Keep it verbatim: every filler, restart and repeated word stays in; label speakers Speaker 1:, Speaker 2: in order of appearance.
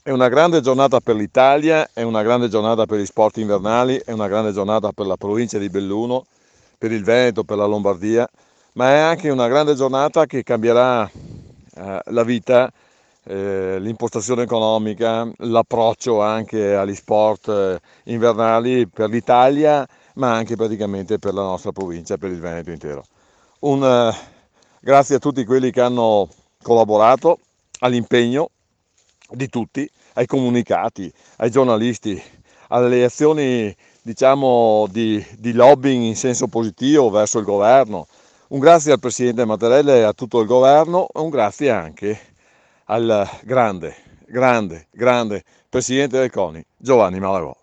Speaker 1: È una grande giornata per l'Italia, è una grande giornata per gli sport invernali, è una grande giornata per la provincia di Belluno, per il Veneto, per la Lombardia, ma è anche una grande giornata che cambierà eh, la vita, eh, l'impostazione economica, l'approccio anche agli sport eh, invernali per l'Italia, ma anche praticamente per la nostra provincia, per il Veneto intero. Un eh, grazie a tutti quelli che hanno collaborato, all'impegno di tutti, ai comunicati, ai giornalisti, alle azioni diciamo di, di lobbying in senso positivo verso il governo. Un grazie al Presidente Mattarella e a tutto il governo, e un grazie anche al grande, grande, grande Presidente del CONI, Giovanni Malagò.